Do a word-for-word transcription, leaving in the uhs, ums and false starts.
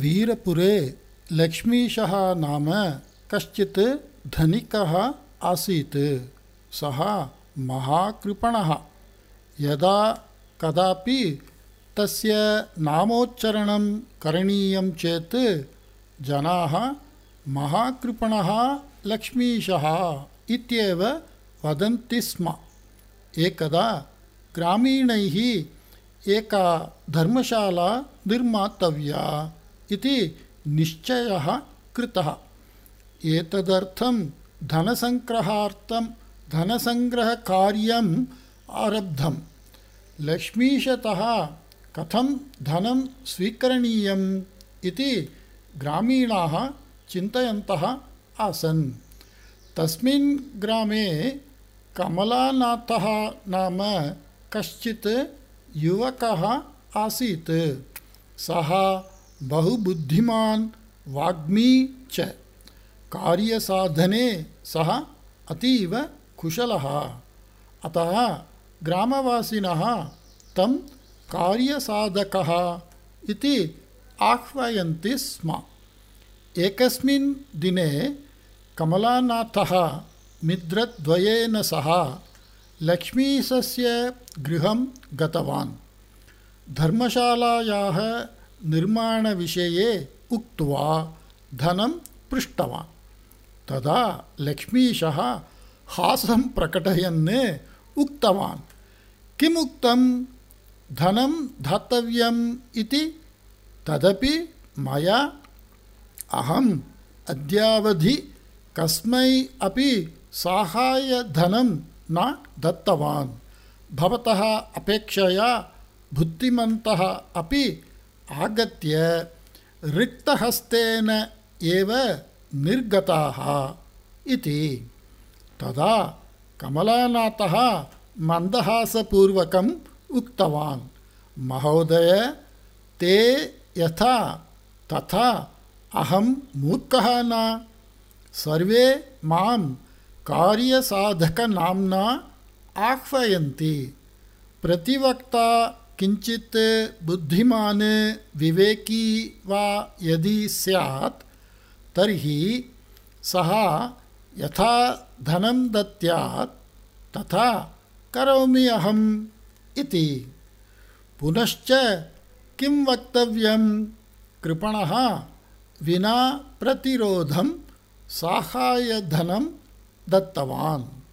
वीरपुरे लक्ष्मीशः नाम कश्चित् धनिकः आसीत्। सः महाकृपणः। यदा कदापि तस्य नामोच्चारणं करणीयं चेत् जनाः महाकृपणः लक्ष्मीशः इत्येव वदन्ति स्म। एकदा ग्रामीणैः एका धर्मशाला निर्मातव्या इति निश्चयः कृतः। एतदर्थं धनसङ्ग्रहार्थं धनसङ्ग्रहकार्यम् आरब्धम्। लक्ष्मीशतः कथं धनं स्वीकरणीयम् इति ग्रामीणाः चिन्तयन्तः आसन्। तस्मिन् ग्रामे कमलानाथः नाम कश्चित् युवकः आसीत्। सः बहुबुद्धिमान् वाग्मी च। कार्यसाधने सः अतीव कुशलः। अतः ग्रामवासिनः तं कार्यसाधकः इति आह्वयन्ति स्म। एकस्मिन् दिने कमलानाथः मित्रद्वयेन सह लक्ष्मीशस्य गृहं गतवान्। धर्मशालायाः निर्माणविषये उक्त्वा धनं पृष्टवान्। तदा लक्ष्मीशः हासं प्रकटयन् उक्तवान्, किमुक्तं धनं दातव्यम् इति? तदपि मया अहम् अद्यावधि कस्मै अपि साहाय्यधनं न दत्तवान्। भवतः अपेक्षया बुद्धिमन्तः अपि आगत्य रिक्तहस्तेन एव निर्गताः इति। तदा कमलानाथः मन्दहासपूर्वकम् उक्तवान्, महोदय, ते यथा तथा अहं मूर्खः न। सर्वे मां कार्यसाधकनाम्ना आह्वयन्ति। प्रतिवक्ता किञ्चित् बुद्धिमान् विवेकी वा यदि स्यात् तर्हि सः यथा धनं दत्यात् तथा करोमि अहम् इति। पुनश्च किं वक्तव्यं? कृपणः विना प्रतिरोधं साहाय्यधनं दत्तवान्।